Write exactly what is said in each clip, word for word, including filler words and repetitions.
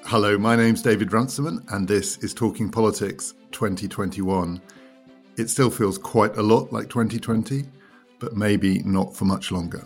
Hello, my name's David Runciman, and this is Talking Politics twenty twenty-one. It still feels quite a lot like twenty twenty, but maybe not for much longer.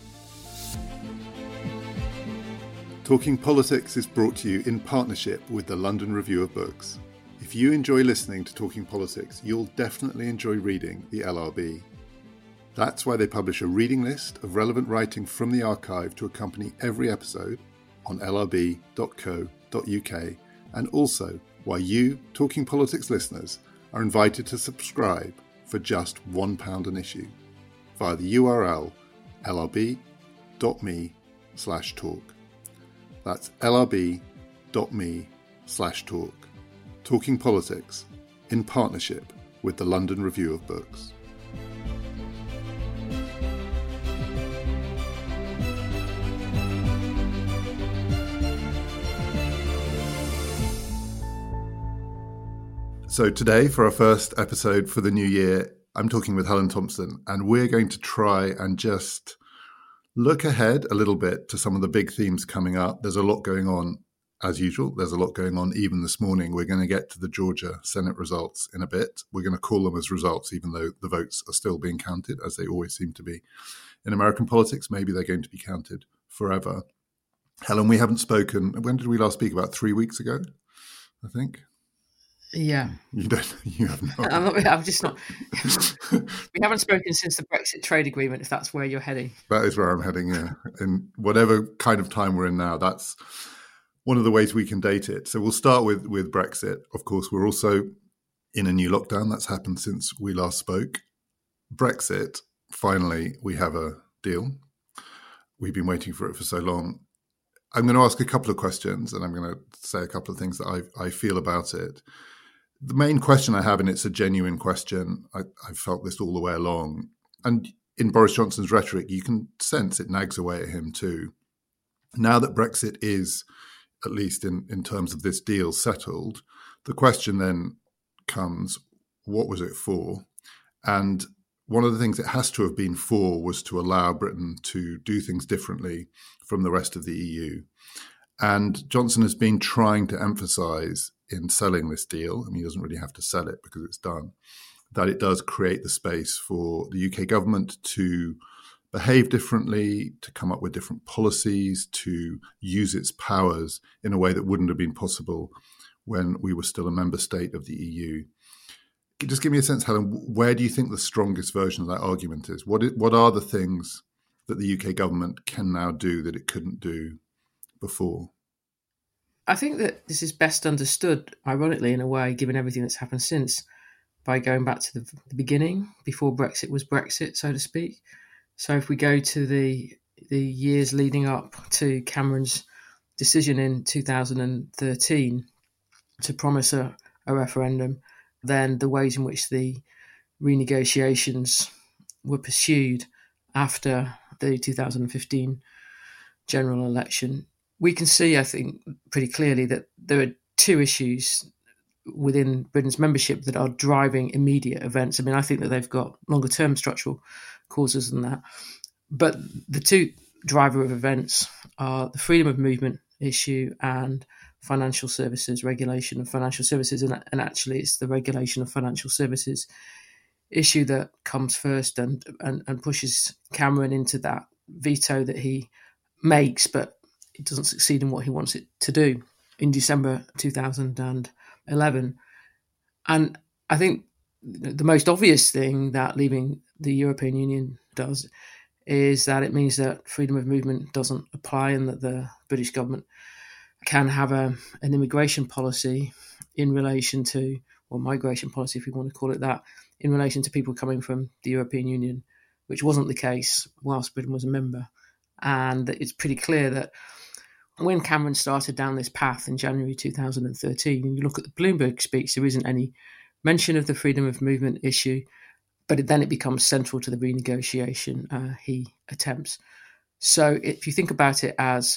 Talking Politics is brought to you in partnership with the London Review of Books. If you enjoy listening to Talking Politics, you'll definitely enjoy reading the L R B. That's why they publish a reading list of relevant writing from the archive to accompany every episode on l r b dot co dot u k, and also why you, Talking Politics listeners, are invited to subscribe for just one pound an issue via the U R L l r b dot m e slash talk. That's l r b dot m e slash talk. Talking Politics in partnership with the London Review of Books. So today, for our first episode for the new year, I'm talking with Helen Thompson, and we're going to try and just look ahead a little bit to some of the big themes coming up. There's a lot going on, as usual. There's a lot going on even this morning. We're going to get to the Georgia Senate results in a bit. We're going to call them as results, even though the votes are still being counted, as they always seem to be. In American politics, maybe they're going to be counted forever. Helen, we haven't spoken. When did we last speak? About three weeks ago, I think. Yeah. You don't, you have not. I'm, not, I'm just not. We haven't spoken since the Brexit trade agreement, if that's where you're heading. That is where I'm heading, yeah. In whatever kind of time we're in now, that's one of the ways we can date it. So we'll start with, with Brexit. Of course, we're also in a new lockdown. That's happened since we last spoke. Brexit, finally, we have a deal. We've been waiting for it for so long. I'm going to ask a couple of questions, and I'm going to say a couple of things that I, I feel about it. The main question I have, and it's a genuine question, I, I've felt this all the way along, and in Boris Johnson's rhetoric, you can sense it nags away at him too. Now that Brexit is, at least in, in terms of this deal, settled, the question then comes, what was it for? And one of the things it has to have been for was to allow Britain to do things differently from the rest of the E U. And Johnson has been trying to emphasise in selling this deal, I mean, he doesn't really have to sell it because it's done, that it does create the space for the U K government to behave differently, to come up with different policies, to use its powers in a way that wouldn't have been possible when we were still a member state of the E U. Just give me a sense, Helen, where do you think the strongest version of that argument is? What it, what are the things that the U K government can now do that it couldn't do before? I think that this is best understood, ironically, in a way, given everything that's happened since, by going back to the, the beginning, before Brexit was Brexit, so to speak. So if we go to the the years leading up to Cameron's decision in two thousand thirteen to promise a, a referendum, then the ways in which the renegotiations were pursued after the two thousand fifteen general election, we can see, I think, pretty clearly that there are two issues within Britain's membership that are driving immediate events. I mean, I think that they've got longer term structural causes than that. But the two driver of events are the freedom of movement issue and financial services, regulation of financial services. And, and actually, it's the regulation of financial services issue that comes first and, and, and pushes Cameron into that veto that he makes, but it doesn't succeed in what he wants it to do in December two thousand eleven. And I think the most obvious thing that leaving the European Union does is that it means that freedom of movement doesn't apply and that the British government can have a, an immigration policy in relation to, or migration policy, if you want to call it that, in relation to people coming from the European Union, which wasn't the case whilst Britain was a member. And it's pretty clear that when Cameron started down this path in January two thousand thirteen, and you look at the Bloomberg speech, there isn't any mention of the freedom of movement issue, but it, then it becomes central to the renegotiation uh, he attempts. So if you think about it as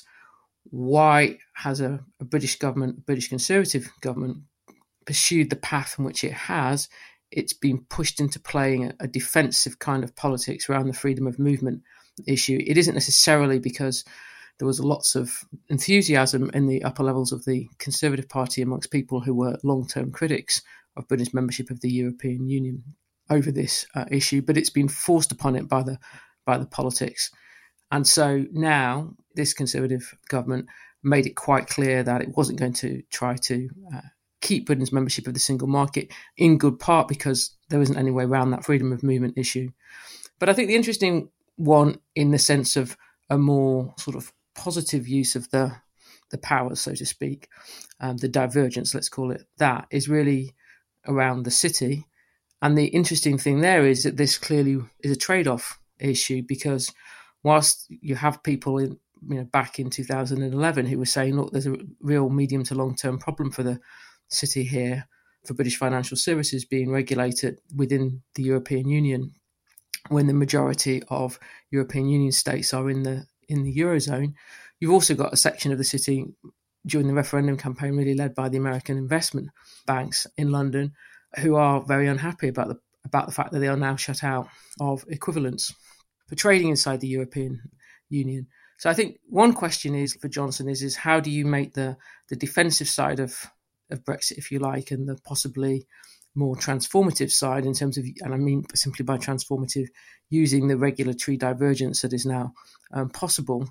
why has a, a British government, a British Conservative government, pursued the path in which it has, it's been pushed into playing a, a defensive kind of politics around the freedom of movement issue. It isn't necessarily because there was lots of enthusiasm in the upper levels of the Conservative Party amongst people who were long-term critics of British membership of the European Union over this uh, issue, but it's been forced upon it by the by the politics. And so now this Conservative government made it quite clear that it wasn't going to try to uh, keep Britain's membership of the single market, in good part because there isn't any way around that freedom of movement issue. But I think the interesting one, in the sense of a more sort of positive use of the the powers, so to speak, um, the divergence, let's call it that, is really around the city. And the interesting thing there is that this clearly is a trade-off issue, because whilst you have people in, you know, back in two thousand eleven who were saying, look, there's a real medium to long-term problem for the city here, for British financial services being regulated within the European Union, when the majority of European Union states are in the in the Eurozone. You've also got a section of the city during the referendum campaign really led by the American investment banks in London, who are very unhappy about the about the fact that they are now shut out of equivalence for trading inside the European Union. So I think one question is for Johnson is, is how do you make the, the defensive side of, of Brexit, if you like, and the possibly more transformative side in terms of, and I mean simply by transformative, using the regulatory divergence that is now um, possible.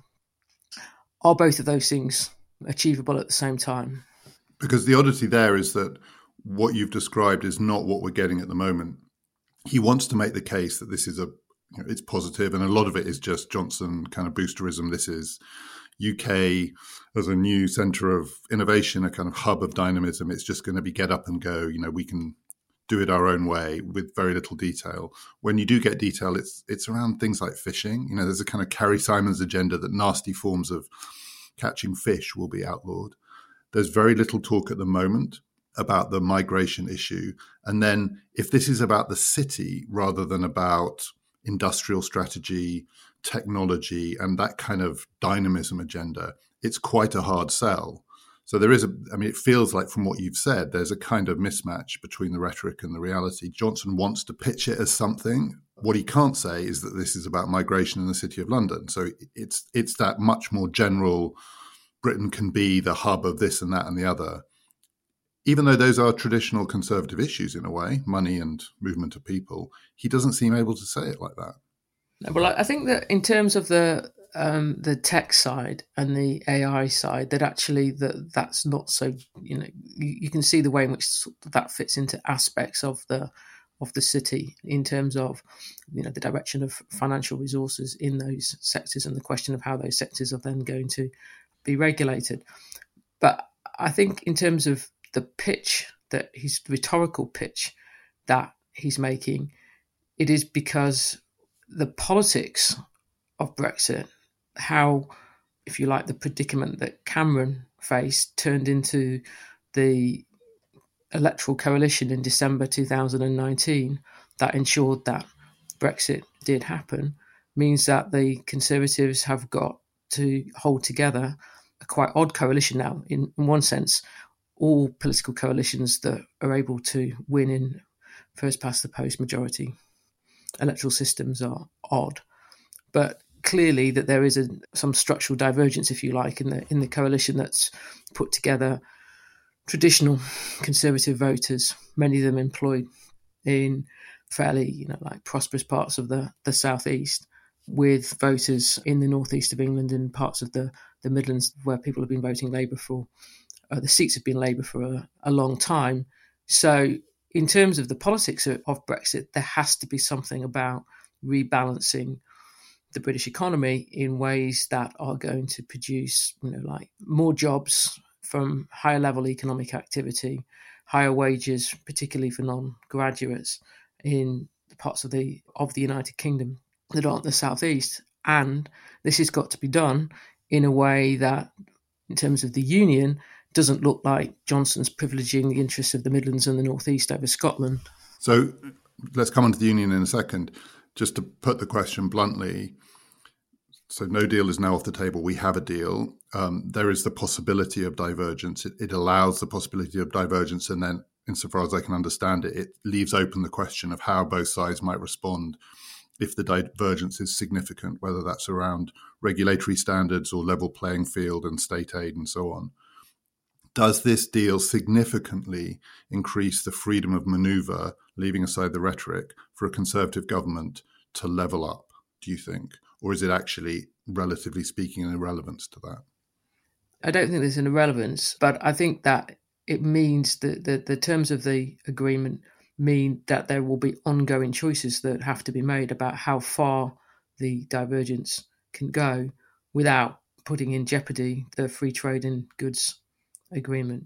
Are both of those things achievable at the same time? Because the oddity there is that what you've described is not what we're getting at the moment. He wants to make the case that this is a, you know, it's positive, and a lot of it is just Johnson kind of boosterism. This is U K as a new centre of innovation, a kind of hub of dynamism. It's just going to be get up and go. You know, we can do it our own way with very little detail. When you do get detail, it's it's around things like fishing. You know, there's a kind of Carrie Simons agenda that nasty forms of catching fish will be outlawed. There's very little talk at the moment about the migration issue. And then if this is about the city rather than about industrial strategy, technology, and that kind of dynamism agenda, it's quite a hard sell. So there is a, I mean, it feels like from what you've said, there's a kind of mismatch between the rhetoric and the reality. Johnson wants to pitch it as something. What he can't say is that this is about migration in the City of London. So it's it's that much more general, Britain can be the hub of this and that and the other. Even though those are traditional Conservative issues in a way, money and movement of people, he doesn't seem able to say it like that. Well, I think that in terms of the um, the tech side and the A I side, that actually that that's not so, you know, you, you can see the way in which that fits into aspects of the of the city in terms of, you know, the direction of financial resources in those sectors and the question of how those sectors are then going to be regulated. But I think in terms of the pitch, that his rhetorical pitch that he's making, it is because the politics of Brexit, how, if you like, the predicament that Cameron faced turned into the electoral coalition in December two thousand nineteen that ensured that Brexit did happen, means that the Conservatives have got to hold together a quite odd coalition now. In, in one sense, all political coalitions that are able to win in first past the post majority electoral systems are odd, but clearly that there is a, some structural divergence, if you like, in the in the coalition that's put together traditional Conservative voters, many of them employed in fairly, you know, like prosperous parts of the the southeast, with voters in the northeast of England and parts of the the Midlands where people have been voting Labour for. Uh, the seats have been Labour for a, a long time. So in terms of the politics of, of Brexit, there has to be something about rebalancing the British economy in ways that are going to produce, you know, like more jobs from higher level economic activity, higher wages, particularly for non-graduates in the parts of the of the United Kingdom that aren't the southeast. And this has got to be done in a way that, in terms of the union, doesn't look like Johnson's privileging the interests of the Midlands and the North East over Scotland. So let's come on to the union in a second. Just to put the question bluntly, so no deal is now off the table. We have a deal. Um, there is the possibility of divergence. It, it allows the possibility of divergence, and then, insofar as I can understand it, it leaves open the question of how both sides might respond if the divergence is significant, whether that's around regulatory standards or level playing field and state aid and so on. Does this deal significantly increase the freedom of manoeuvre, leaving aside the rhetoric, for a Conservative government to level up, do you think? Or is it actually, relatively speaking, an irrelevance to that? I don't think there's an irrelevance, but I think that it means that the, the terms of the agreement mean that there will be ongoing choices that have to be made about how far the divergence can go without putting in jeopardy the free trade in goods agreement.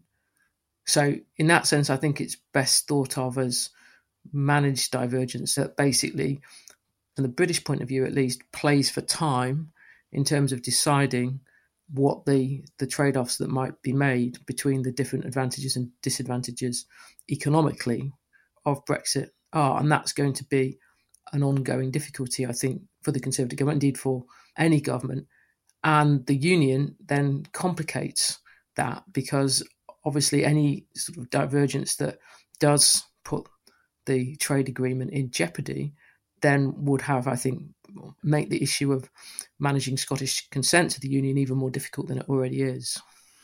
So in that sense, I think it's best thought of as managed divergence that basically, from the British point of view at least, plays for time in terms of deciding what the, the trade-offs that might be made between the different advantages and disadvantages economically of Brexit are. And that's going to be an ongoing difficulty, I think, for the Conservative government, indeed for any government. And the union then complicates that, because obviously any sort of divergence that does put the trade agreement in jeopardy then would have, I think, make the issue of managing Scottish consent to the union even more difficult than it already is.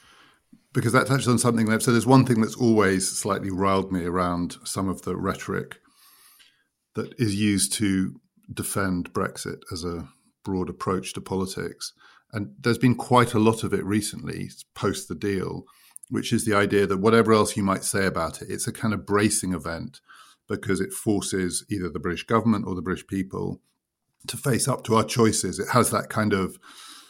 Because that touches on something that, so there's one thing that's always slightly riled me around some of the rhetoric that is used to defend Brexit as a broad approach to politics. And there's been quite a lot of it recently, post the deal, which is the idea that whatever else you might say about it, it's a kind of bracing event because it forces either the British government or the British people to face up to our choices. It has that kind of,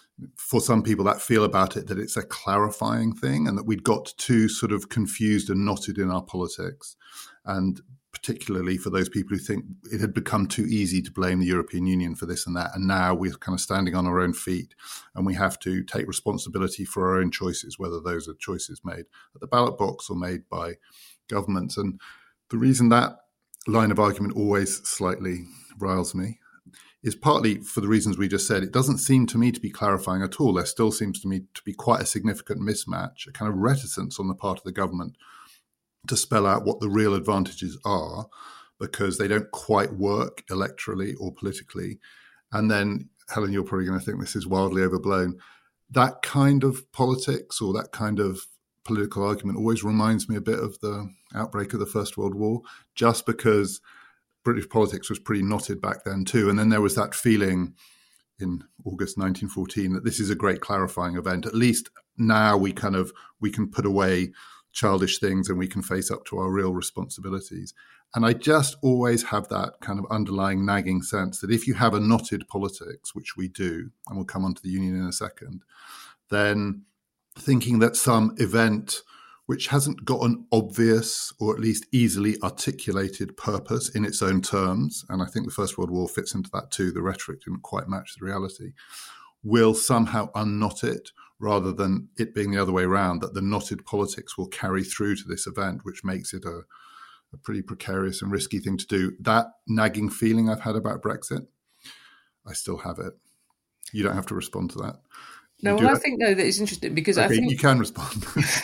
for some people, that feel about it, that it's a clarifying thing and that we'd got too sort of confused and knotted in our politics. And particularly for those people who think it had become too easy to blame the European Union for this and that. And now we're kind of standing on our own feet and we have to take responsibility for our own choices, whether those are choices made at the ballot box or made by governments. And the reason that line of argument always slightly riles me is partly for the reasons we just said. It doesn't seem to me to be clarifying at all. There still seems to me to be quite a significant mismatch, a kind of reticence on the part of the government to spell out what the real advantages are, because they don't quite work electorally or politically. And then, Helen, you're probably going to think this is wildly overblown. That kind of politics or that kind of political argument always reminds me a bit of the outbreak of the First World War, just because British politics was pretty knotted back then too. And then there was that feeling in August nineteen fourteen that this is a great clarifying event. At least now we kind of, we can put away childish things and we can face up to our real responsibilities. And I just always have that kind of underlying nagging sense that if you have a knotted politics, which we do, and we'll come on to the union in a second, then thinking that some event which hasn't got an obvious or at least easily articulated purpose in its own terms, and I think the First World War fits into that too, the rhetoric didn't quite match the reality, will somehow unknot it, rather than it being the other way around, that the knotted politics will carry through to this event, which makes it a, a pretty precarious and risky thing to do. That nagging feeling I've had about Brexit, I still have it. You don't have to respond to that. No, well, I think, though, that it's interesting because okay, I think... You can respond.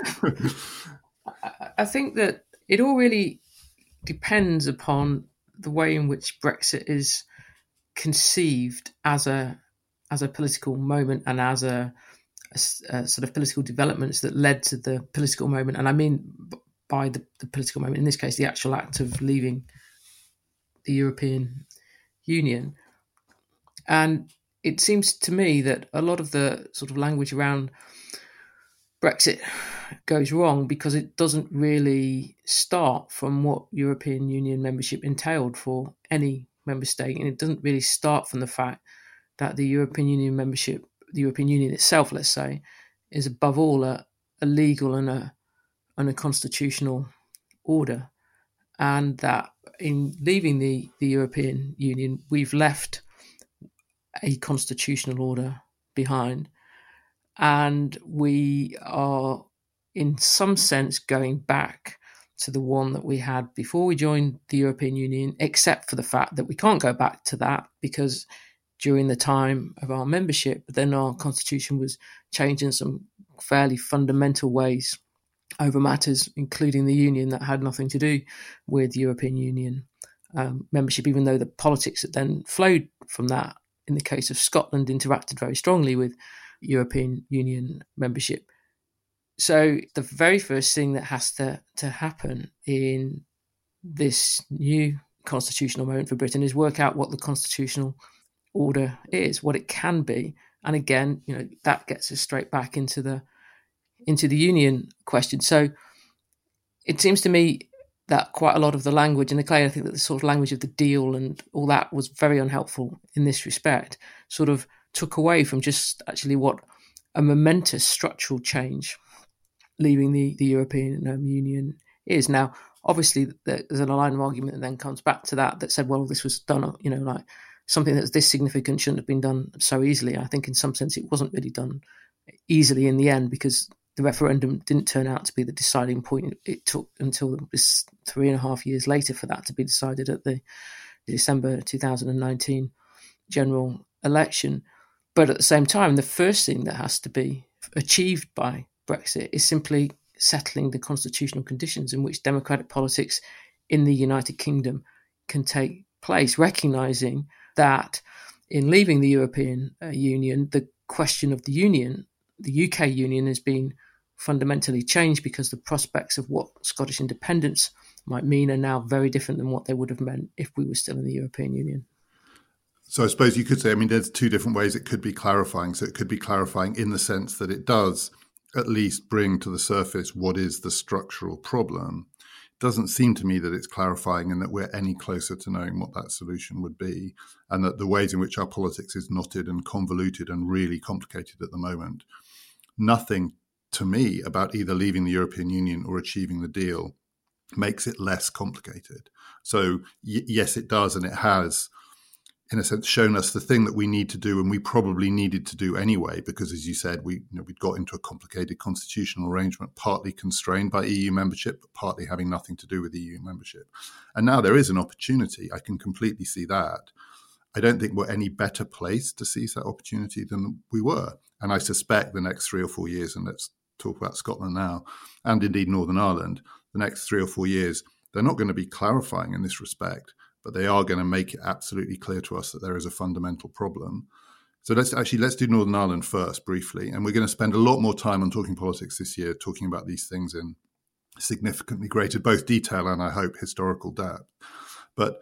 I think that it all really depends upon the way in which Brexit is conceived as a as a political moment and as a, a, a sort of political developments that led to the political moment. And I mean by the, the political moment, in this case, the actual act of leaving the European Union. And it seems to me that a lot of the sort of language around Brexit goes wrong because it doesn't really start from what European Union membership entailed for any member state. And it doesn't really start from the fact that the European Union membership, the European Union itself, let's say, is above all a, a legal and a, and a constitutional order. And that in leaving the, the European Union, we've left a constitutional order behind. And we are, in some sense, going back to the one that we had before we joined the European Union, except for the fact that we can't go back to that because during the time of our membership, then our constitution was changed in some fairly fundamental ways over matters, including the union, that had nothing to do with the European Union um, membership, even though the politics that then flowed from that, in the case of Scotland, interacted very strongly with European Union membership. So the very first thing that has to, to happen in this new constitutional moment for Britain is work out what the constitutional order is, what it can be. And again, you know, that gets us straight back into the into the union question. So it seems to me that quite a lot of the language, and I think that the sort of language of the deal and all that was very unhelpful in this respect, sort of took away from just actually what a momentous structural change leaving the, the European um, Union is. Now, obviously, there's a line of argument that then comes back to that that said, well, this was done, you know, like something that's this significant shouldn't have been done so easily. I think in some sense it wasn't really done easily in the end, because the referendum didn't turn out to be the deciding point. It took until this three and a half years later for that to be decided at the December two thousand nineteen general election. But at the same time, the first thing that has to be achieved by Brexit is simply settling the constitutional conditions in which democratic politics in the United Kingdom can take place, recognising that in leaving the European uh, Union, the question of the Union, the U K Union, has been fundamentally changed, because the prospects of what Scottish independence might mean are now very different than what they would have meant if we were still in the European Union. So I suppose you could say, I mean, there's two different ways it could be clarifying. So it could be clarifying in the sense that it does at least bring to the surface what is the structural problem. It doesn't seem to me that it's clarifying and that we're any closer to knowing what that solution would be, and that the ways in which our politics is knotted and convoluted and really complicated at the moment. Nothing to me about either leaving the European Union or achieving the deal makes it less complicated. So y- yes, it does, and it has, in a sense, shown us the thing that we need to do, and we probably needed to do anyway, because, as you said, we you know, we'd got into a complicated constitutional arrangement, partly constrained by E U membership, but partly having nothing to do with E U membership. And now there is an opportunity. I can completely see that. I don't think we're any better placed to seize that opportunity than we were. And I suspect the next three or four years, and let's talk about Scotland now, and indeed Northern Ireland, the next three or four years, they're not going to be clarifying in this respect, but they are going to make it absolutely clear to us that there is a fundamental problem. So let's actually, let's do Northern Ireland first briefly. And we're going to spend a lot more time on Talking Politics this year, talking about these things in significantly greater, both detail and I hope historical depth. But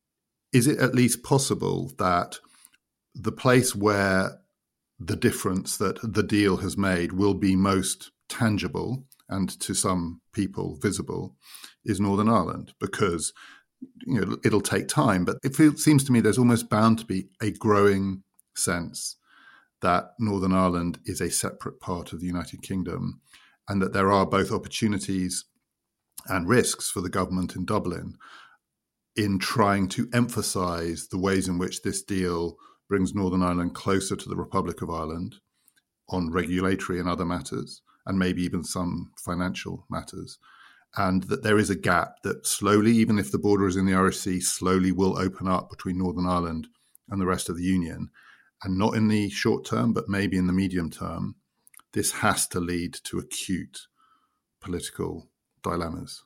is it at least possible that the place where the difference that the deal has made will be most tangible and to some people visible is Northern Ireland? Because you know, it'll take time, but it feels, seems to me there's almost bound to be a growing sense that Northern Ireland is a separate part of the United Kingdom, and that there are both opportunities and risks for the government in Dublin in trying to emphasise the ways in which this deal brings Northern Ireland closer to the Republic of Ireland on regulatory and other matters, and maybe even some financial matters. And that there is a gap that slowly, even if the border is in the I R C, slowly will open up between Northern Ireland and the rest of the Union. And not in the short term, but maybe in the medium term, this has to lead to acute political dilemmas.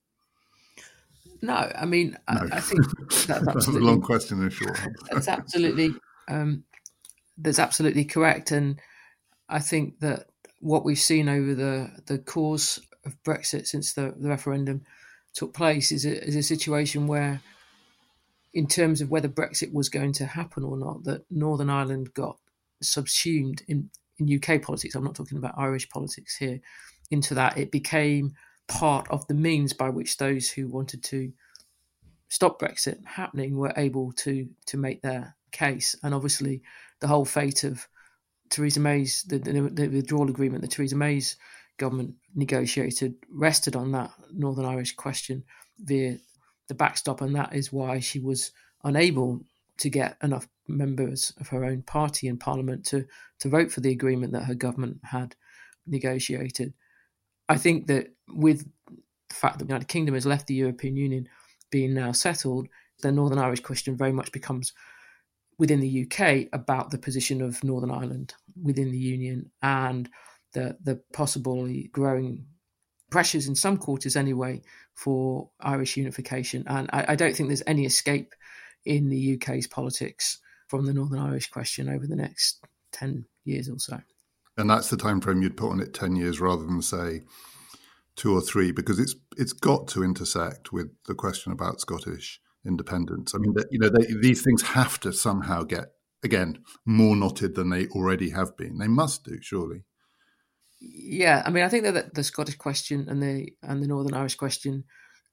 No, I mean, No. I, I think that's absolutely a long question in a short one. That's absolutely um, that's absolutely correct, and I think that what we've seen over the the course of Brexit since the, the referendum took place is a, is a situation where, in terms of whether Brexit was going to happen or not, that Northern Ireland got subsumed in, in U K politics. I'm not talking about Irish politics here. Into that, it became part of the means by which those who wanted to stop Brexit happening were able to to make their case. And obviously, the whole fate of Theresa May's the, the, the withdrawal agreement that Theresa May's government negotiated rested on that Northern Irish question via the backstop, and that is why she was unable to get enough members of her own party in Parliament to to vote for the agreement that her government had negotiated. I think that with the fact that the United Kingdom has left the European Union being now settled, the Northern Irish question very much becomes, within the U K, about the position of Northern Ireland within the Union and the the possibly growing pressures in some quarters anyway for Irish unification. And I, I don't think there's any escape in the U K's politics from the Northern Irish question over the next ten years or so. And that's the time frame you'd put on it, ten years rather than, say, two or three, because it's it's got to intersect with the question about Scottish independence. I mean, you know, they, these things have to somehow get, again, more knotted than they already have been. They must do, surely. Yeah, I mean, I think that the Scottish question and the and the Northern Irish question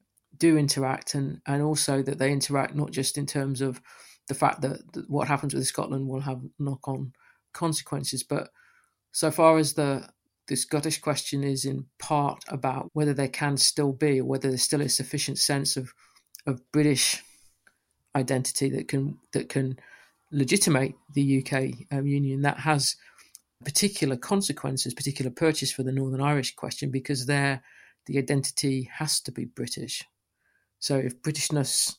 do interact, and, and also that they interact not just in terms of the fact that, that what happens with Scotland will have knock-on consequences, but so far as the the Scottish question is in part about whether there can still be, or whether there's still a sufficient sense of of British identity that can that can legitimate the U K um, union, that has particular consequences, particular purchase for the Northern Irish question, because there the identity has to be British. So if Britishness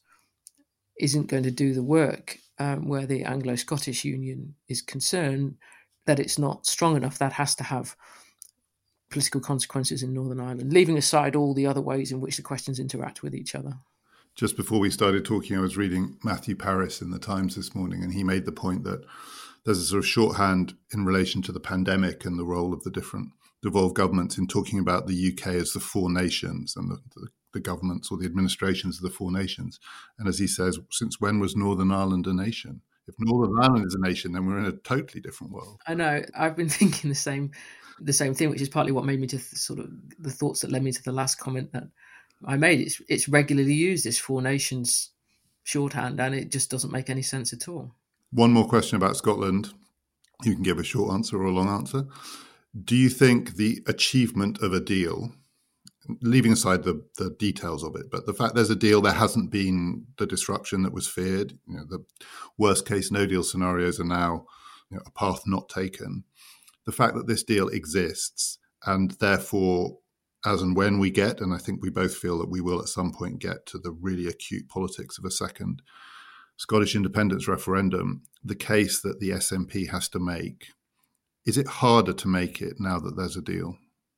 isn't going to do the work um, where the Anglo-Scottish Union is concerned, that it's not strong enough, that has to have political consequences in Northern Ireland, leaving aside all the other ways in which the questions interact with each other. Just before we started talking, I was reading Matthew Parris in the Times this morning, and he made the point that there's a sort of shorthand in relation to the pandemic and the role of the different devolved governments in talking about the U K as the four nations and the, the, the governments or the administrations of the four nations. And as he says, since when was Northern Ireland a nation? If Northern Ireland is a nation, then we're in a totally different world. I know. I've been thinking the same the same thing, which is partly what made me to th- sort of the thoughts that led me to the last comment that I made. It's, it's regularly used, this four nations shorthand, and it just doesn't make any sense at all. One more question about Scotland. You can give a short answer or a long answer. Do you think the achievement of a deal, leaving aside the, the details of it, but the fact there's a deal, there hasn't been the disruption that was feared, you know, the worst case no deal scenarios are now, you know, a path not taken. The fact that this deal exists, and therefore, as and when we get, and I think we both feel that we will at some point get to the really acute politics of a second Scottish independence referendum, the case that the S N P has to make, is it harder to make it now that there's a deal?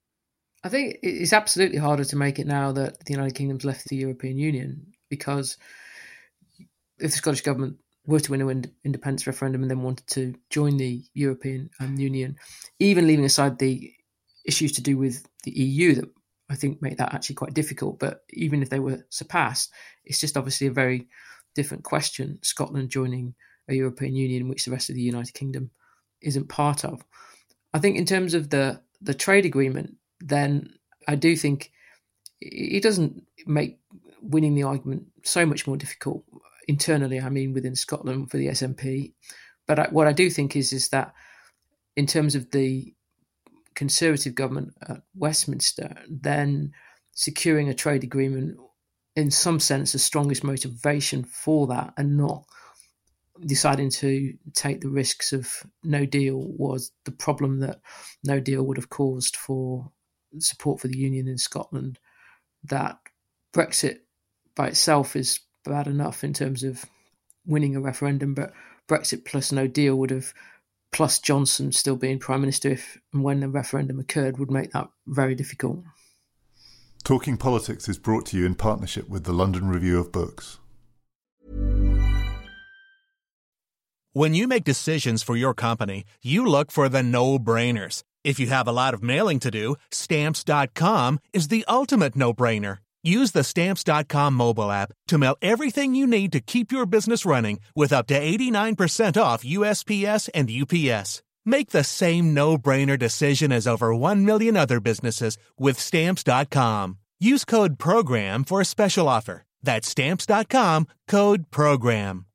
I think it's absolutely harder to make it now that the United Kingdom's left the European Union, because if the Scottish government were to win an independence referendum and then wanted to join the European um, Union, even leaving aside the issues to do with the E U that I think make that actually quite difficult, but even if they were surpassed, it's just obviously a very different question, Scotland joining a European Union in which the rest of the United Kingdom isn't part of. I think in terms of the, the trade agreement, then I do think it doesn't make winning the argument so much more difficult internally, I mean within Scotland for the S N P. But I, what I do think is, is that in terms of the Conservative government at Westminster, then securing a trade agreement in some sense the strongest motivation for that, and not deciding to take the risks of no deal was the problem that no deal would have caused for support for the union in Scotland. That Brexit by itself is bad enough in terms of winning a referendum, but Brexit plus no deal would have, plus Johnson still being Prime Minister if and when the referendum occurred, would make that very difficult. Talking Politics is brought to you in partnership with the London Review of Books. When you make decisions for your company, you look for the no-brainers. If you have a lot of mailing to do, Stamps dot com is the ultimate no-brainer. Use the Stamps dot com mobile app to mail everything you need to keep your business running with up to eighty-nine percent off U S P S and U P S. Make the same no-brainer decision as over one million other businesses with Stamps dot com. Use code PROGRAM for a special offer. That's Stamps dot com, code PROGRAM.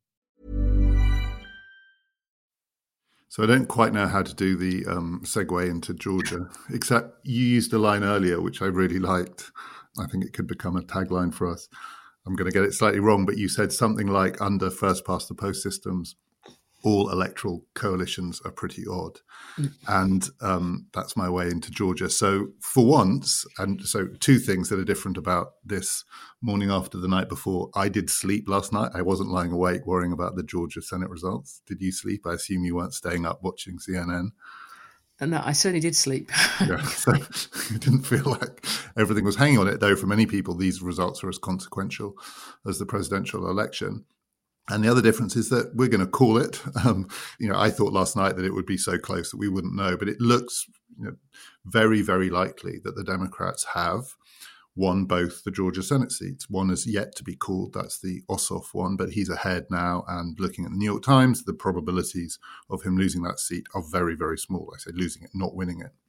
So I don't quite know how to do the um, segue into Georgia, except you used a line earlier, which I really liked. I think it could become a tagline for us. I'm going to get it slightly wrong, but you said something like under first-past-the-post systems, all electoral coalitions are pretty odd. Mm. And um, that's my way into Georgia. So for once, and so two things that are different about this morning after the night before. I did sleep last night. I wasn't lying awake worrying about the Georgia Senate results. Did you sleep? I assume you weren't staying up watching C N N. No, I certainly did sleep. Yeah, so it didn't feel like everything was hanging on it, though. For many people, these results are as consequential as the presidential election. And the other difference is that we're going to call it. Um, you know, I thought last night that it would be so close that we wouldn't know, but it looks you know, very, very likely that the Democrats have won both the Georgia Senate seats. One is yet to be called. That's the Ossoff one, but he's ahead now. And looking at the New York Times, the probabilities of him losing that seat are very, very small. I say losing it, not winning it.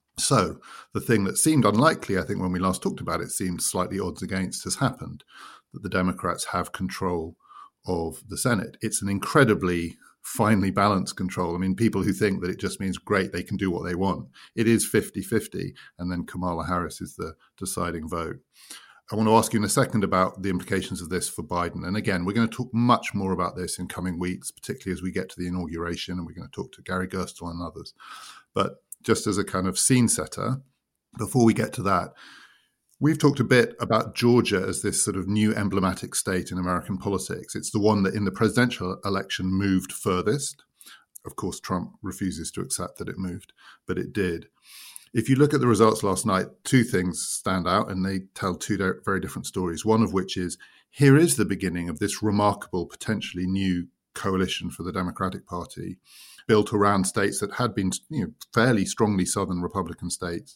So the thing that seemed unlikely, I think when we last talked about it, seemed slightly odds against, has happened, that the Democrats have control of the Senate. It's an incredibly finely balanced control. I mean, people who think that it just means, great, they can do what they want. It is fifty-fifty, and then Kamala Harris is the deciding vote. I want to ask you in a second about the implications of this for Biden. And again, we're going to talk much more about this in coming weeks, particularly as we get to the inauguration, and we're going to talk to Gary Gerstle and others. But just as a kind of scene setter, before we get to that, we've talked a bit about Georgia as this sort of new emblematic state in American politics. It's the one that in the presidential election moved furthest. Of course, Trump refuses to accept that it moved, but it did. If you look at the results last night, two things stand out, and they tell two very different stories. One of which is, here is the beginning of this remarkable, potentially new coalition for the Democratic Party, built around states that had been you know, fairly strongly Southern Republican states,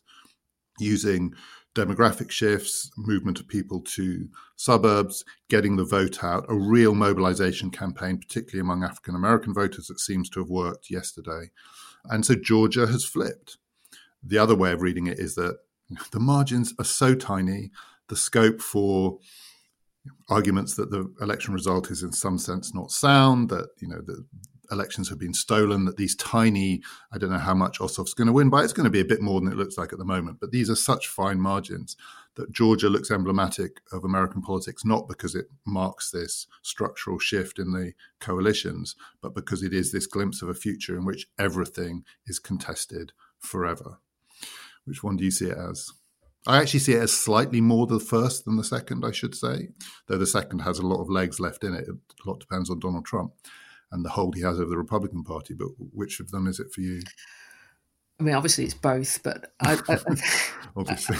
using demographic shifts, movement of people to suburbs, getting the vote out, a real mobilization campaign, particularly among African-American voters, that seems to have worked yesterday. And so Georgia has flipped. The other way of reading it is that the margins are so tiny, the scope for arguments that the election result is in some sense not sound, that you know the elections have been stolen, that these tiny, I don't know how much Ossoff's going to win by, it's going to be a bit more than it looks like at the moment, but these are such fine margins that Georgia looks emblematic of American politics, not because it marks this structural shift in the coalitions, but because it is this glimpse of a future in which everything is contested forever. Which one do you see it as? I actually see it as slightly more the first than the second, I should say, though the second has a lot of legs left in it. A lot depends on Donald Trump and the hold he has over the Republican Party. But which of them is it for you? I mean, obviously it's both, but I, I, obviously.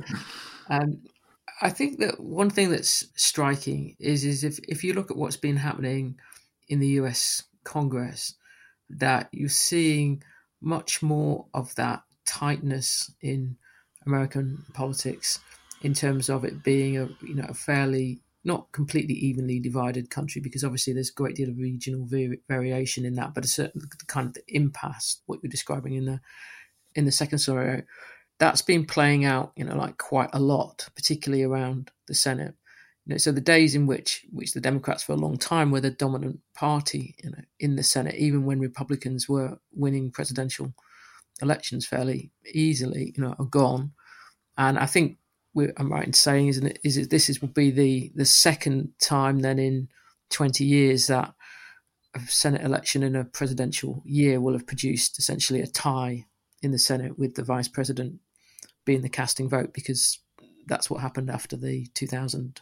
um, I think that one thing that's striking is is if, if you look at what's been happening in the U S Congress, that you're seeing much more of that tightness in American politics in terms of it being a you know a fairly not completely evenly divided country, because obviously there's a great deal of regional var- variation in that, but a certain kind of the impasse, what you're describing in the in the second scenario, that's been playing out, you know, like quite a lot, particularly around the Senate. You know, so the days in which which the Democrats for a long time were the dominant party, you know, in the Senate, even when Republicans were winning presidential elections fairly easily, you know, are gone. And I think we're, I'm right in saying, isn't it, is it this is will be the the second time then in twenty years that a Senate election in a presidential year will have produced essentially a tie in the Senate, with the vice president being the casting vote, because that's what happened after the two thousand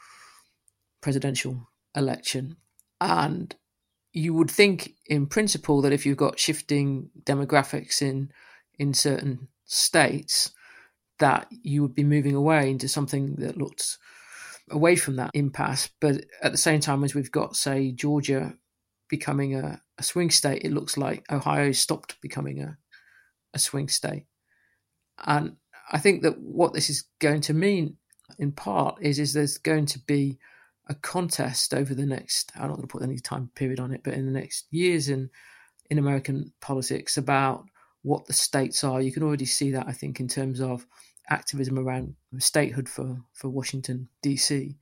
presidential election. And you would think in principle that if you've got shifting demographics in in certain states, that you would be moving away into something that looks away from that impasse. But at the same time, as we've got, say, Georgia becoming a, a swing state, it looks like Ohio stopped becoming a, a swing state. And I think that what this is going to mean in part is, is there's going to be a contest over the next, I'm not going to put any time period on it, but in the next years in, in American politics about what the states are. You can already see that, I think, in terms of activism around statehood for, for Washington, D C.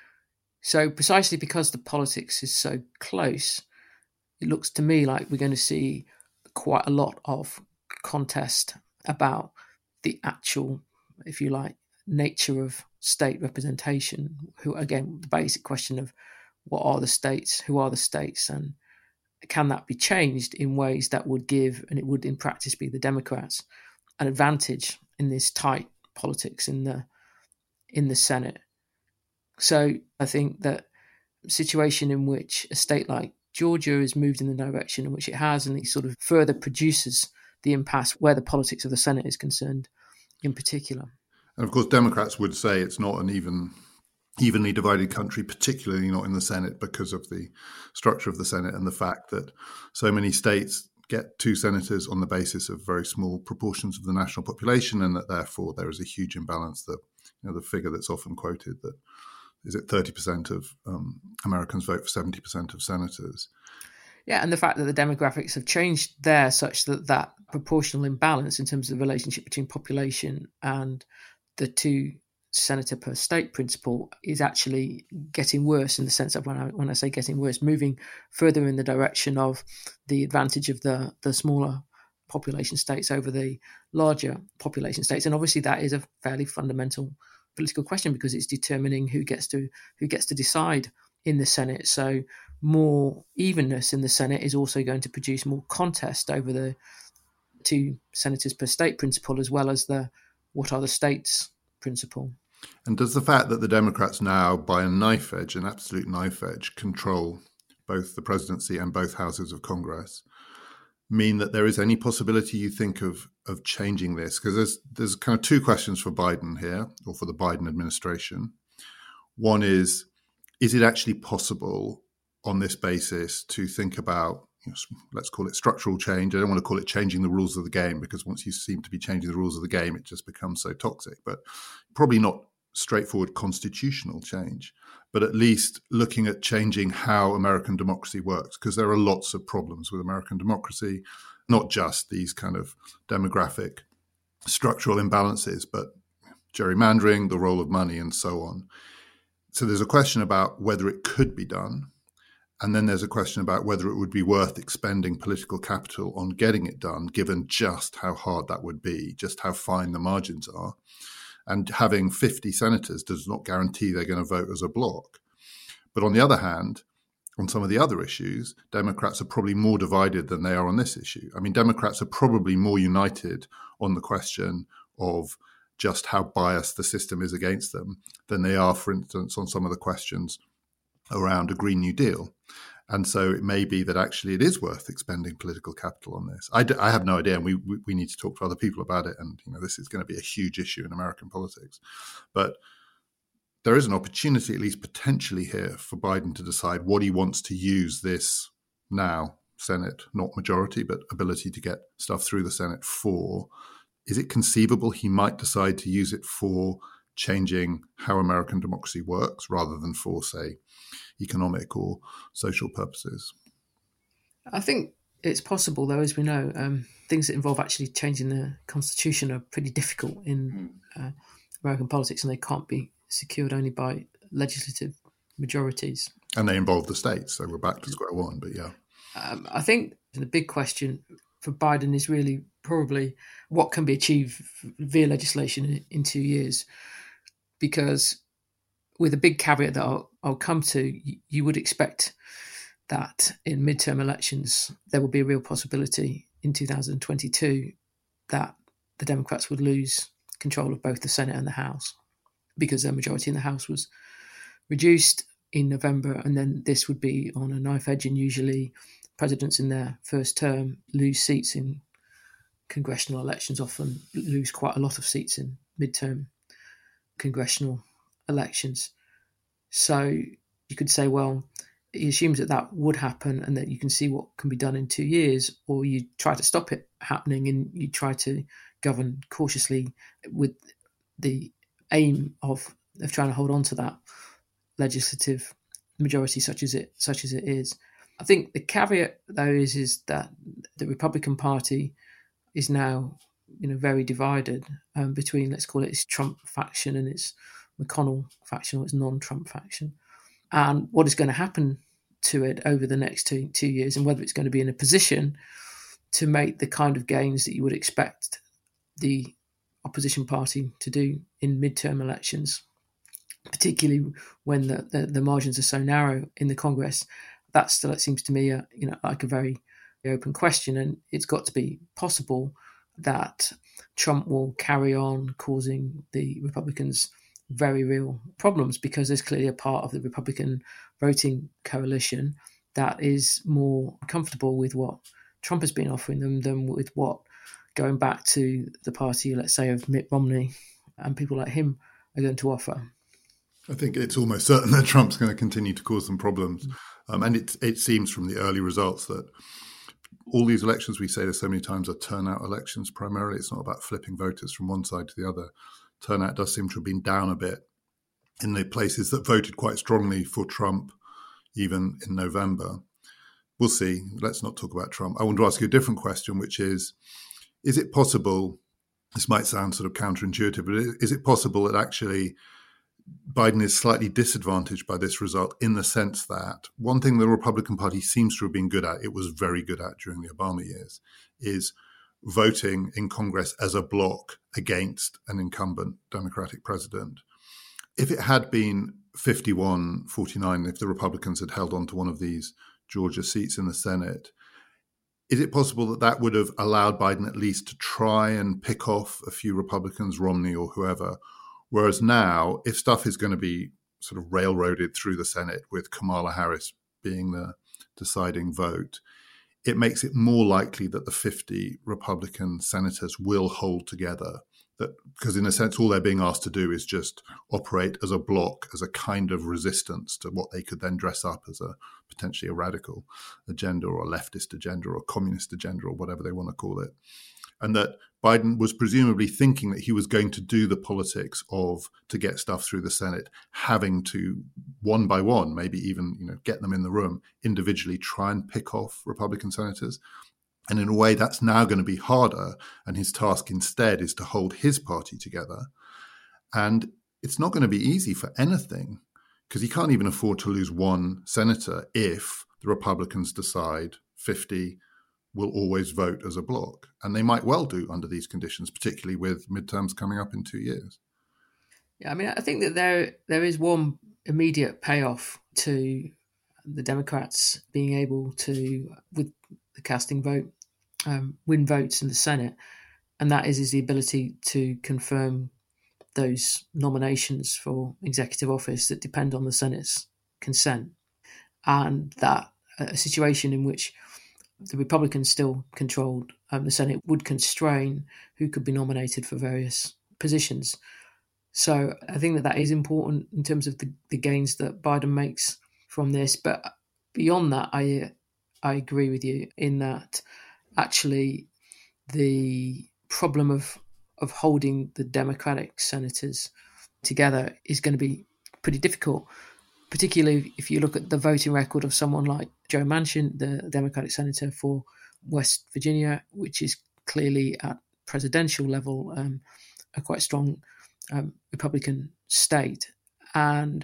So precisely because the politics is so close, it looks to me like we're going to see quite a lot of contest about the actual, if you like, nature of state representation. Who, again, the basic question of what are the states, who are the states, and can that be changed in ways that would give, and it would in practice be the Democrats, an advantage in this tight politics in the in the Senate. So I think that situation in which a state like Georgia has moved in the direction in which it has, and it sort of further produces the impasse where the politics of the Senate is concerned in particular. And of course, Democrats would say it's not an even evenly divided country, particularly not in the Senate, because of the structure of the Senate and the fact that so many states get two senators on the basis of very small proportions of the national population, and that therefore there is a huge imbalance. That, you know, the figure that's often quoted, that is it thirty percent of um, Americans vote for seventy percent of senators. Yeah, and the fact that the demographics have changed there such that that proportional imbalance in terms of the relationship between population and the two senator per state principle is actually getting worse, in the sense of, when I when I say getting worse, moving further in the direction of the advantage of the the smaller population states over the larger population states. And obviously that is a fairly fundamental political question, because it's determining who gets to who gets to decide in the Senate. So more evenness in the Senate is also going to produce more contest over the two senators per state principle, as well as the what are the states principle. And does the fact that the Democrats now, by a knife edge, an absolute knife edge, control both the presidency and both houses of Congress, mean that there is any possibility, you think, of of changing this? Because there's there's kind of two questions for Biden here, or for the Biden administration. One is, is it actually possible on this basis to think about, you know, let's call it structural change? I don't want to call it changing the rules of the game, because once you seem to be changing the rules of the game, it just becomes so toxic. But probably not straightforward constitutional change, but at least looking at changing how American democracy works, because there are lots of problems with American democracy, not just these kind of demographic structural imbalances, but gerrymandering, the role of money, and so on. So there's a question about whether it could be done. And then there's a question about whether it would be worth expending political capital on getting it done, given just how hard that would be, just how fine the margins are. And having fifty senators does not guarantee they're going to vote as a bloc. But on the other hand, on some of the other issues, Democrats are probably more divided than they are on this issue. I mean, Democrats are probably more united on the question of just how biased the system is against them than they are, for instance, on some of the questions around a Green New Deal. And so it may be that actually it is worth expending political capital on this. I, d- I have no idea, and we, we we need to talk to other people about it. And you know, this is going to be a huge issue in American politics. But there is an opportunity, at least potentially here, for Biden to decide what he wants to use this now Senate, not majority, but ability to get stuff through the Senate for. Is it conceivable he might decide to use it for changing how American democracy works, rather than for, say, economic or social purposes? I think it's possible, though, as we know, um, things that involve actually changing the Constitution are pretty difficult in uh, American politics, and they can't be secured only by legislative majorities. And they involve the states, so we're back to square one, but yeah. Um, I think the big question for Biden is really probably what can be achieved via legislation in, in two years. Because with a big caveat that I'll, I'll come to, you, you would expect that in midterm elections, there will be a real possibility in two thousand twenty-two that the Democrats would lose control of both the Senate and the House, because their majority in the House was reduced in November, and then this would be on a knife edge, and usually presidents in their first term lose seats in congressional elections, often lose quite a lot of seats in midterm congressional elections. So you could say, well, he assumes that that would happen and that you can see what can be done in two years, or you try to stop it happening and you try to govern cautiously with the aim of, of trying to hold on to that legislative majority, such as it such as it is. I think the caveat, though, is is that the Republican Party is now, you know, very divided um, between, let's call it, its Trump faction and its McConnell faction, or its non-Trump faction, and what is going to happen to it over the next two two years, and whether it's going to be in a position to make the kind of gains that you would expect the opposition party to do in midterm elections, particularly when the, the, the margins are so narrow in the Congress. That still, it seems to me, uh, you know, like a very open question, and it's got to be possible that Trump will carry on causing the Republicans very real problems, because there's clearly a part of the Republican voting coalition that is more comfortable with what Trump has been offering them than with what going back to the party, let's say, of Mitt Romney and people like him are going to offer? I think it's almost certain that Trump's going to continue to cause them problems. Um, and it, it seems from the early results that all these elections, we say this so many times, are turnout elections primarily. It's not about flipping voters from one side to the other. Turnout does seem to have been down a bit in the places that voted quite strongly for Trump, even in November. We'll see. Let's not talk about Trump. I want to ask you a different question, which is, is it possible, this might sound sort of counterintuitive, but is it possible that actually Biden is slightly disadvantaged by this result in the sense that one thing the Republican Party seems to have been good at, it was very good at during the Obama years, is voting in Congress as a bloc against an incumbent Democratic president. If it had been fifty-one forty-nine, if the Republicans had held on to one of these Georgia seats in the Senate, is it possible that that would have allowed Biden at least to try and pick off a few Republicans, Romney or whoever? Whereas now, if stuff is going to be sort of railroaded through the Senate with Kamala Harris being the deciding vote, it makes it more likely that the fifty Republican senators will hold together. That, because in a sense, all they're being asked to do is just operate as a bloc, as a kind of resistance to what they could then dress up as a potentially a radical agenda or a leftist agenda or a communist agenda or whatever they want to call it. And that Biden was presumably thinking that he was going to do the politics of, to get stuff through the Senate, having to, one by one, maybe even, you know, get them in the room, individually try and pick off Republican senators. And in a way, that's now going to be harder. And his task instead is to hold his party together. And it's not going to be easy for anything, because he can't even afford to lose one senator if the Republicans decide fifty will always vote as a bloc. And they might well do under these conditions, particularly with midterms coming up in two years. Yeah, I mean, I think that there there is one immediate payoff to the Democrats being able to, with the casting vote, um, win votes in the Senate. And that is, is the ability to confirm those nominations for executive office that depend on the Senate's consent. And that a situation in which the Republicans still controlled um, the Senate would constrain who could be nominated for various positions. So I think that that is important in terms of the, the gains that Biden makes from this. But beyond that, I I agree with you in that actually the problem of of holding the Democratic senators together is going to be pretty difficult, particularly if you look at the voting record of someone like Joe Manchin, the Democratic senator for West Virginia, which is clearly at presidential level um, a quite strong um, Republican state. And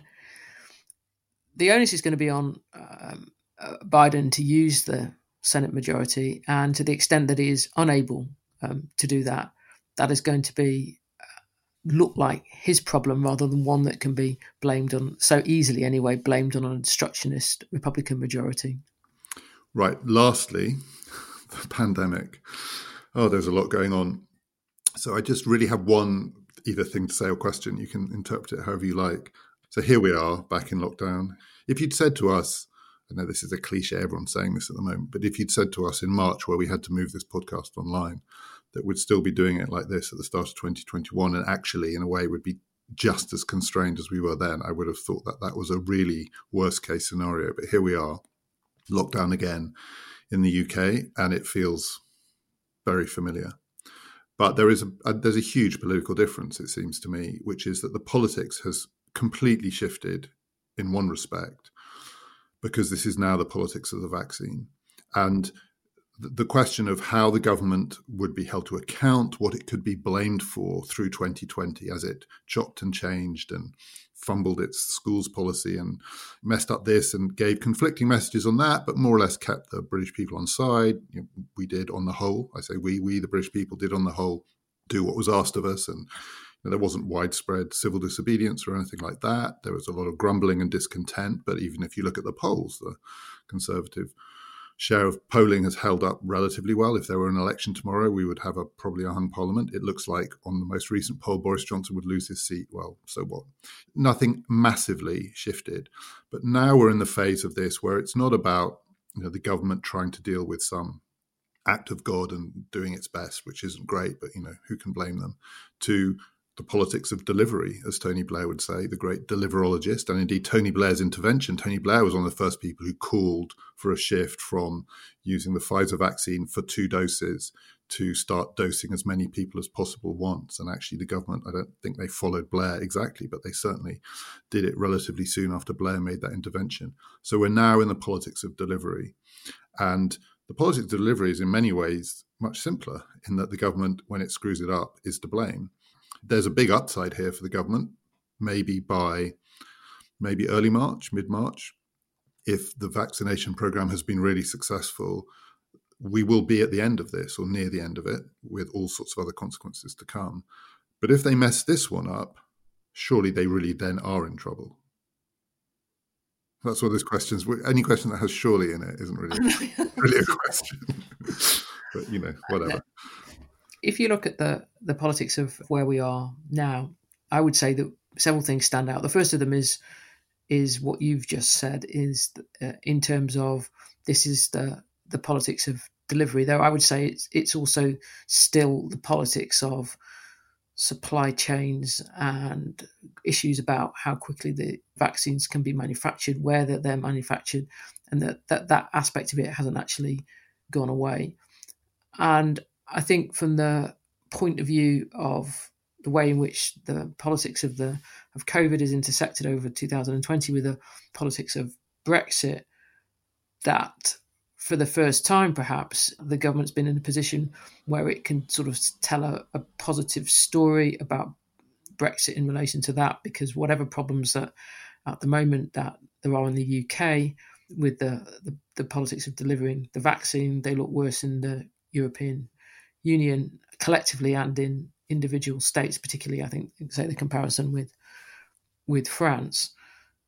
the onus is going to be on um, uh, Biden to use the Senate majority, and to the extent that he is unable um, to do that, that is going to be uh, look like his problem rather than one that can be blamed on, so easily anyway, blamed on an obstructionist Republican majority. Right. Lastly, the pandemic. Oh, there's a lot going on. So I just really have one either thing to say or question. You can interpret it however you like. So here we are back in lockdown. If you'd said to us, I know this is a cliche, everyone's saying this at the moment, but if you'd said to us in March, where we had to move this podcast online, that we'd still be doing it like this at the start of twenty twenty-one and actually in a way would be just as constrained as we were then, I would have thought that that was a really worst case scenario. But here we are, lockdown again in the U K, and it feels very familiar. But there is a, a there's a huge political difference, it seems to me, which is that the politics has completely shifted in one respect, because this is now the politics of the vaccine. And the question of how the government would be held to account, what it could be blamed for through twenty twenty as it chopped and changed and fumbled its schools policy and messed up this and gave conflicting messages on that, but more or less kept the British people on side. You know, we did on the whole, I say we, we, the British people did on the whole do what was asked of us. And you know, there wasn't widespread civil disobedience or anything like that. There was a lot of grumbling and discontent. But even if you look at the polls, the Conservative share of polling has held up relatively well. If there were an election tomorrow, we would have a probably a hung parliament. It looks like on the most recent poll, Boris Johnson would lose his seat. Well, so what? Nothing massively shifted. But now we're in the phase of this where it's not about, you know, the government trying to deal with some act of God and doing its best, which isn't great, but, you know, who can blame them, to the politics of delivery, as Tony Blair would say, the great deliverologist, and indeed Tony Blair's intervention. Tony Blair was one of the first people who called for a shift from using the Pfizer vaccine for two doses to start dosing as many people as possible once. And actually the government, I don't think they followed Blair exactly, but they certainly did it relatively soon after Blair made that intervention. So we're now in the politics of delivery. And the politics of delivery is in many ways much simpler in that the government, when it screws it up, is to blame. There's a big upside here for the government, maybe by maybe early March, mid-March. If the vaccination program has been really successful, we will be at the end of this or near the end of it with all sorts of other consequences to come. But if they mess this one up, surely they really then are in trouble. That's what this question is. Any question that has surely in it isn't really, really a question. But, you know, whatever. If you look at the, the politics of where we are now, I would say that several things stand out. The first of them is is what you've just said, is uh, in terms of this is the, the politics of delivery, though I would say it's it's also still the politics of supply chains and issues about how quickly the vaccines can be manufactured, where that they're manufactured, and that, that that aspect of it hasn't actually gone away. And I think from the point of view of the way in which the politics of the of COVID is intersected over two thousand twenty with the politics of Brexit, that for the first time, perhaps, the government's been in a position where it can sort of tell a, a positive story about Brexit in relation to that, because whatever problems that at the moment that there are in the U K with the, the, the politics of delivering the vaccine, they look worse in the European Union collectively and in individual states, particularly, I think, say the comparison with with France.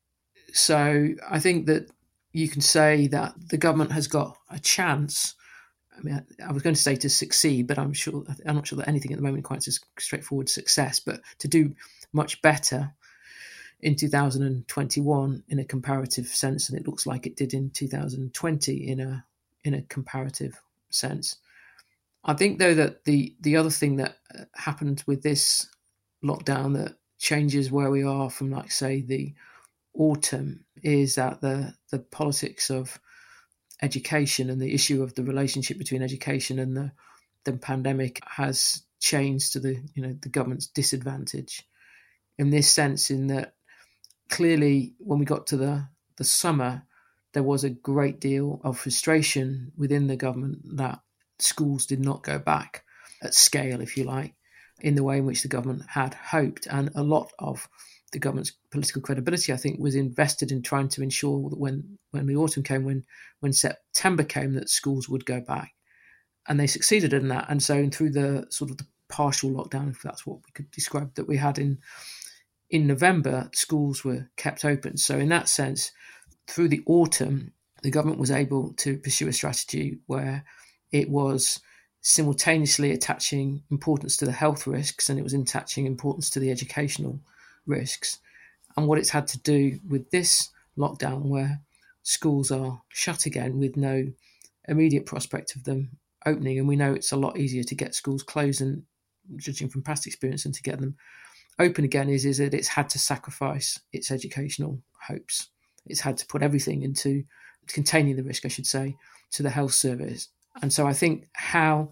So I think that you can say that the government has got a chance. I mean, I was going to say to succeed, but I'm sure I'm not sure that anything at the moment quite is straightforward success, but to do much better in two thousand twenty-one in a comparative sense than it looks like it did in two thousand twenty in a in a comparative sense. I think, though, that the, the other thing that happened with this lockdown that changes where we are from, like, say, the autumn is that the the politics of education and the issue of the relationship between education and the, the pandemic has changed to the, you know, the government's disadvantage in this sense, in that clearly when we got to the, the summer, there was a great deal of frustration within the government that schools did not go back at scale, if you like, in the way in which the government had hoped. And a lot of the government's political credibility, I think, was invested in trying to ensure that when, when the autumn came, when when September came, that schools would go back. And they succeeded in that. And so through the sort of the partial lockdown, if that's what we could describe, that we had in in November, schools were kept open. So in that sense, through the autumn, the government was able to pursue a strategy where it was simultaneously attaching importance to the health risks and it was attaching importance to the educational risks. And what it's had to do with this lockdown, where schools are shut again with no immediate prospect of them opening, and we know it's a lot easier to get schools closed, and judging from past experience, and to get them open again, is, is that it's had to sacrifice its educational hopes. It's had to put everything into containing the risk, I should say, to the health service. And so I think how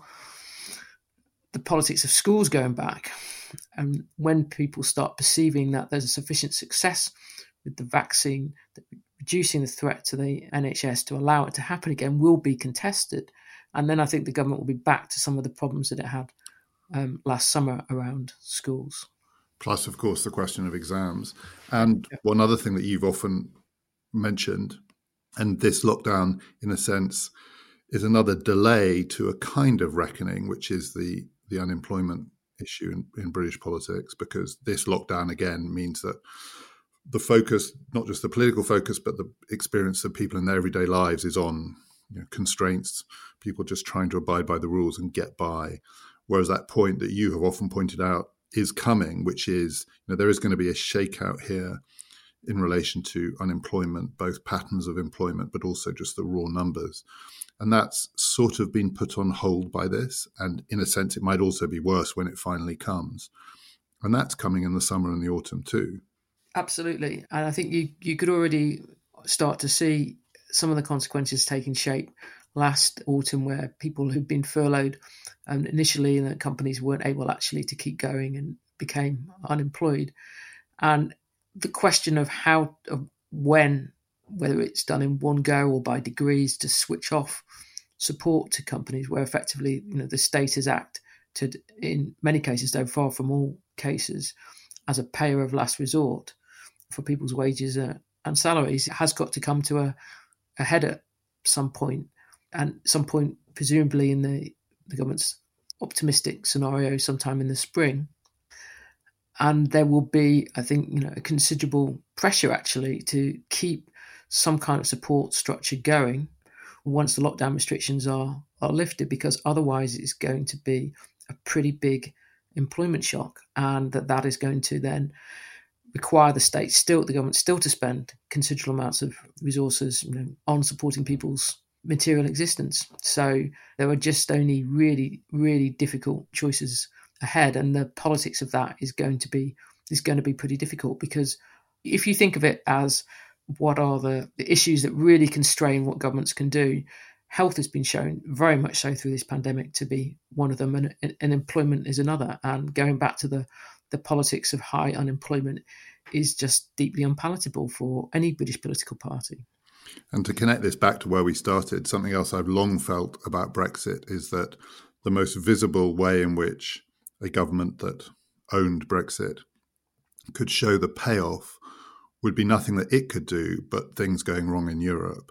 the politics of schools going back, and when people start perceiving that there's a sufficient success with the vaccine, that reducing the threat to the N H S to allow it to happen again, will be contested. And then I think the government will be back to some of the problems that it had um, last summer around schools. Plus, of course, the question of exams. And yeah. One other thing that you've often mentioned, and this lockdown, in a sense, is another delay to a kind of reckoning, which is the, the unemployment issue in, in British politics, because this lockdown, again, means that the focus, not just the political focus, but the experience of people in their everyday lives is on, you know, constraints, people just trying to abide by the rules and get by. Whereas that point that you have often pointed out is coming, which is, you know, there is going to be a shakeout here in relation to unemployment, both patterns of employment, but also just the raw numbers. And that's sort of been put on hold by this. And in a sense, it might also be worse when it finally comes. And that's coming in the summer and the autumn too. Absolutely. And I think you, you could already start to see some of the consequences taking shape last autumn, where people who'd been furloughed um, initially and the companies weren't able actually to keep going and became unemployed. And the question of how, of when, whether it's done in one go or by degrees, to switch off support to companies where effectively, you know, the state has acted in many cases, though far from all cases, as a payer of last resort for people's wages uh, and salaries, has got to come to a, a head at some point, and some point presumably in the, the government's optimistic scenario sometime in the spring. And there will be, I think, you know, a considerable pressure actually to keep some kind of support structure going once the lockdown restrictions are, are lifted, because otherwise it's going to be a pretty big employment shock, and that that is going to then require the state still, the government still to spend considerable amounts of resources, you know, on supporting people's material existence. So there are just only really, really difficult choices ahead, and the politics of that is going to be is going to be pretty difficult, because if you think of it as what are the, the issues that really constrain what governments can do, health has been shown very much so through this pandemic to be one of them, and, and employment is another. And going back to the the politics of high unemployment is just deeply unpalatable for any British political party. And to connect this back to where we started, something else I've long felt about Brexit is that the most visible way in which a government that owned Brexit could show the payoff would be nothing that it could do, but things going wrong in Europe.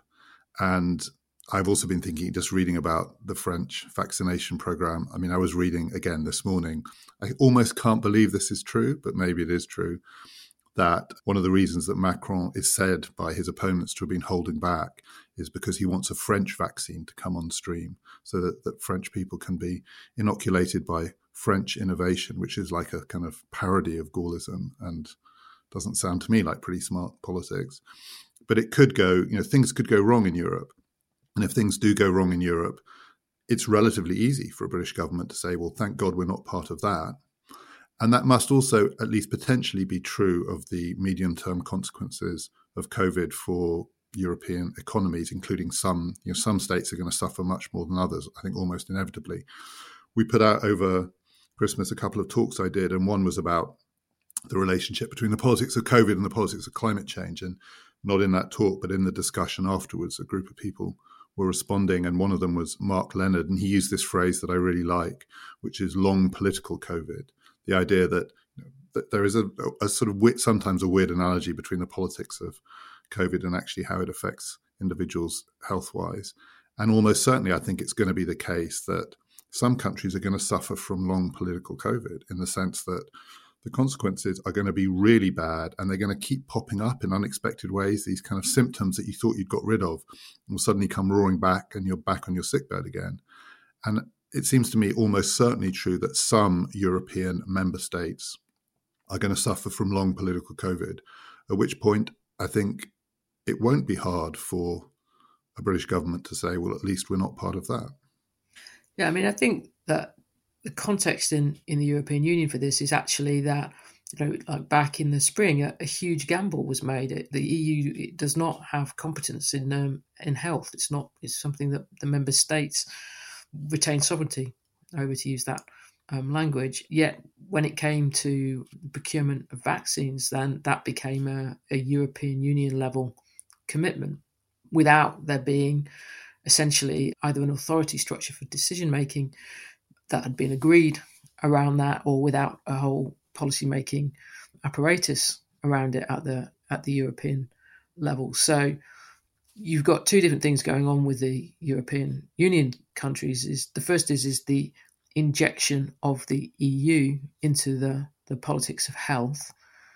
And I've also been thinking, just reading about the French vaccination program. I mean, I was reading again this morning. I almost can't believe this is true, but maybe it is true, that one of the reasons that Macron is said by his opponents to have been holding back is because he wants a French vaccine to come on stream so that, that French people can be inoculated by French innovation, which is like a kind of parody of Gaullism and doesn't sound to me like pretty smart politics. But it could go, you know, things could go wrong in Europe. And if things do go wrong in Europe, it's relatively easy for a British government to say, well, thank God we're not part of that. And that must also at least potentially be true of the medium-term consequences of COVID for European economies, including some, you know, some states are going to suffer much more than others, I think almost inevitably. We put out over Christmas a couple of talks I did, and one was about the relationship between the politics of COVID and the politics of climate change. And not in that talk, but in the discussion afterwards, a group of people were responding, and one of them was Mark Leonard, and he used this phrase that I really like, which is long political COVID. The idea that, you know, that there is a, a sort of wit, sometimes a weird analogy between the politics of COVID and actually how it affects individuals health-wise. And almost certainly I think it's going to be the case that some countries are going to suffer from long political COVID, in the sense that the consequences are going to be really bad, and they're going to keep popping up in unexpected ways. These kind of symptoms that you thought you'd got rid of will suddenly come roaring back, and you're back on your sickbed again. And it seems to me almost certainly true that some European member states are going to suffer from long political COVID, at which point I think it won't be hard for a British government to say, well, at least we're not part of that. Yeah, I mean, I think that the context in, in the European Union for this is actually that, you know, like back in the spring, a, a huge gamble was made. It, the E U it does not have competence in um, in health. It's not. It's something that the member states retain sovereignty over, to use that um, language. Yet, when it came to procurement of vaccines, then that became a, a European Union level commitment, without there being essentially either an authority structure for decision making that had been agreed around that, or without a whole policy-making apparatus around it at the at the European level. So you've got two different things going on with the European Union countries. Is the first is is the injection of the E U into the, the politics of health.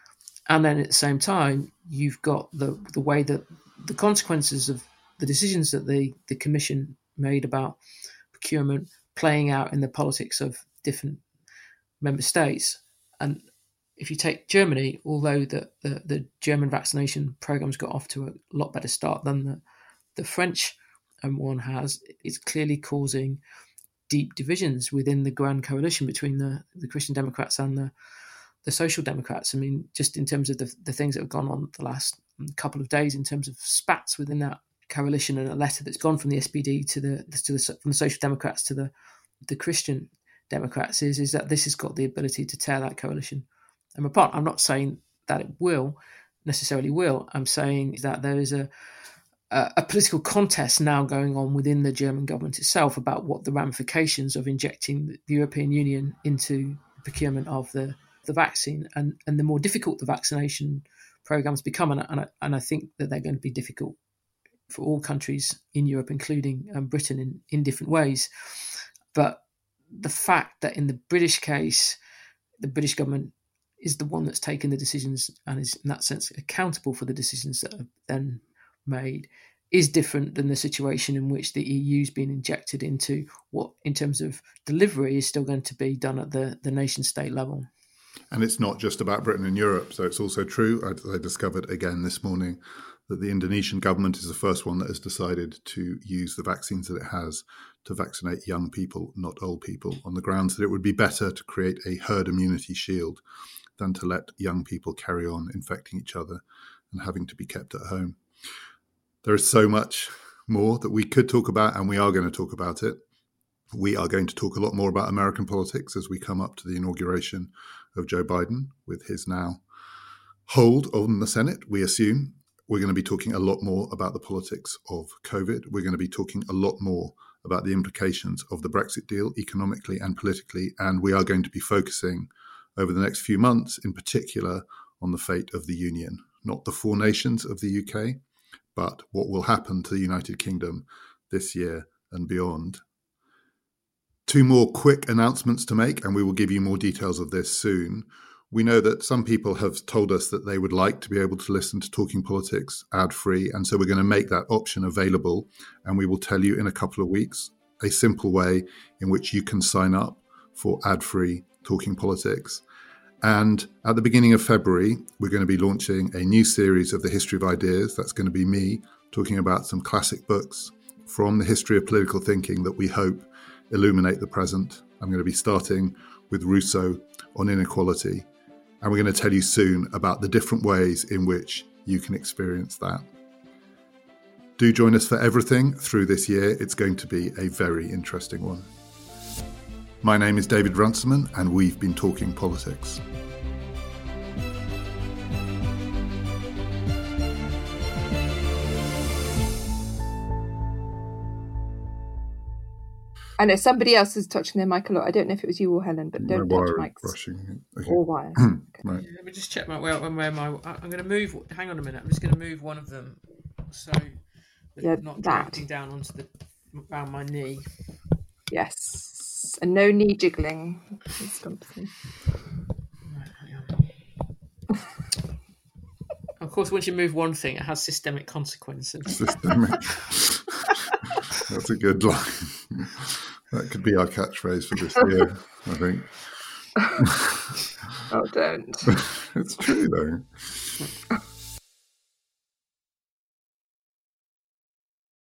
And then at the same time, you've got the the way that the consequences of the decisions that the, the Commission made about procurement playing out in the politics of different member states. And if you take Germany, although the, the, the German vaccination programs got off to a lot better start than the, the French um, one has, it's clearly causing deep divisions within the grand coalition between the, the Christian Democrats and the, the Social Democrats. I mean, just in terms of the, the things that have gone on the last couple of days in terms of spats within that coalition, and a letter that's gone from the S P D to the, to the from the Social Democrats to the, the Christian Democrats is, is that this has got the ability to tear that coalition um, apart. I'm not saying that it will necessarily will. I'm saying that there is a, a a political contest now going on within the German government itself about what the ramifications of injecting the European Union into procurement of the, the vaccine, and, and the more difficult the vaccination programs become, and, and, I, and I think that they're going to be difficult for all countries in Europe, including um, Britain, in, in different ways. But the fact that in the British case, the British government is the one that's taken the decisions and is in that sense accountable for the decisions that are then made is different than the situation in which the E U's been injected into what, in terms of delivery, is still going to be done at the, the nation state level. And it's not just about Britain and Europe. So it's also true, I, I discovered again this morning, that the Indonesian government is the first one that has decided to use the vaccines that it has to vaccinate young people, not old people, on the grounds that it would be better to create a herd immunity shield than to let young people carry on infecting each other and having to be kept at home. There is so much more that we could talk about, and we are going to talk about it. We are going to talk a lot more about American politics as we come up to the inauguration of Joe Biden with his now hold on the Senate, we assume. We're going to be talking a lot more about the politics of COVID. We're going to be talking a lot more about the implications of the Brexit deal economically and politically. And we are going to be focusing over the next few months, in particular, on the fate of the Union, not the four nations of the U K, but what will happen to the United Kingdom this year and beyond. Two more quick announcements to make, and we will give you more details of this soon. We know that some people have told us that they would like to be able to listen to Talking Politics ad-free, and so we're going to make that option available, and we will tell you in a couple of weeks a simple way in which you can sign up for ad-free Talking Politics. And at the beginning of February, we're going to be launching a new series of the History of Ideas. That's going to be me talking about some classic books from the history of political thinking that we hope illuminate the present. I'm going to be starting with Rousseau on inequality. And we're going to tell you soon about the different ways in which you can experience that. Do join us for everything through this year. It's going to be a very interesting one. My name is David Runciman, and we've been talking politics. I know somebody else is touching their mic a lot. I don't know if it was you or Helen, but don't my touch wire mics brushing. Okay. or wire. Right. Yeah, let me just check my where, where my. I'm going to move. Hang on a minute. I'm just going to move one of them so that Yeah, it's not that. drifting down onto the around my knee. Yes, and no knee jiggling. Right, hang on. Of course, once you move one thing, it has systemic consequences. Systemic. That's a good line. That could be our catchphrase for this year, I think. Oh, don't. It's true, though.